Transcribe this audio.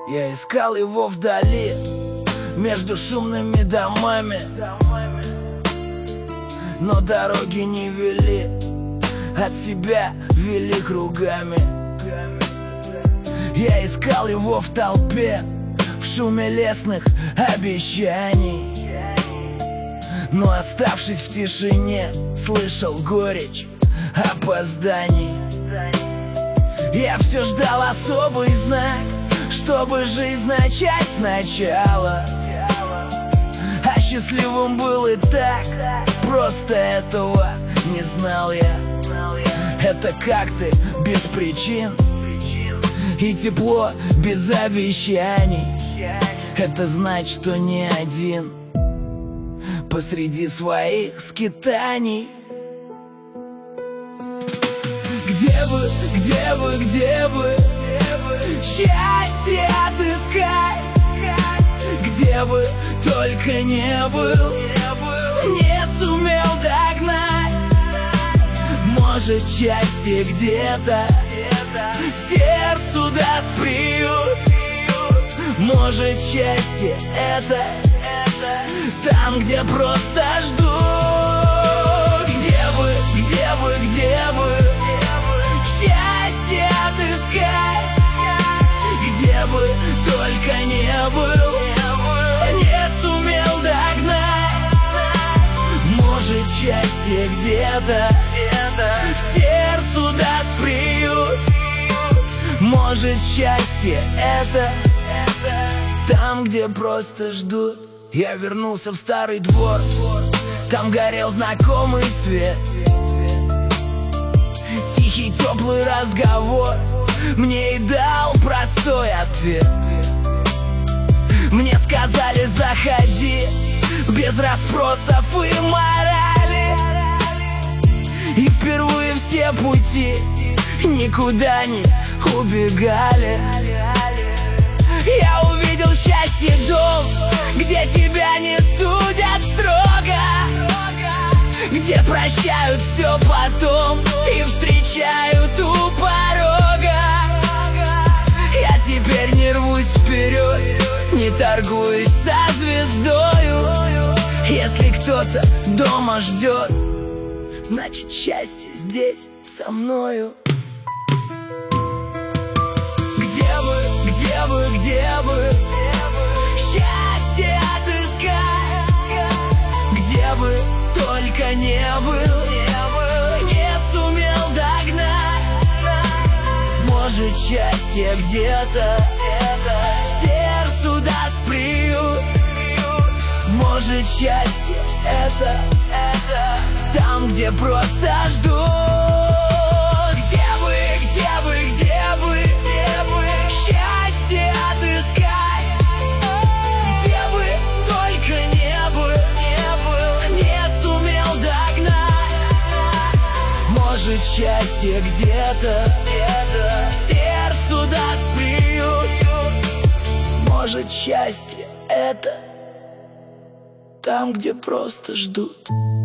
Я искал его вдали, между шумными домами, но дороги не вели, от себя вели кругами. Я искал его в толпе, в шуме лесных обещаний, но оставшись в тишине, слышал горечь опозданий. Я все ждал особый знак, чтобы жизнь начать сначала. А счастливым был и так, просто этого не знал я. Это как ты без причин, и тепло без обещаний. Это значит, что не один посреди своих скитаний. Где бы, где бы, где бы счастье отыскать, где бы только не был, не сумел догнать. Может, счастье где-то сердцу даст приют. Может, счастье это там, где просто ждут. Где бы, где бы, где бы счастье отыскать, где бы только не был, не сумел догнать. Может, счастье где-то сердцу даст приют. Может, счастье это там, где просто ждут. Я вернулся в старый двор, там горел знакомый свет. Тихий теплый разговор мне и дал простой ответ. Мне сказали: заходи, без расспросов и морали. И впервые все пути никуда не убегали. Я увидел счастье дом, где тебя не судят строго, где прощают все потом и встречают у порога. Я теперь не рвусь вперед, не торгуюсь со звездою. Если кто-то дома ждет, значит, счастье здесь со мною. Где бы, где бы счастье отыскать, где бы только не был, не сумел догнать. Может, счастье где-то сердцу даст приют. Может, счастье это там, где просто ждут. Где бы, где бы, где бы счастье отыскать, где бы только не был, не сумел догнать. Может, счастье где-то сердцу даст приют. Может, счастье это там, где просто ждут.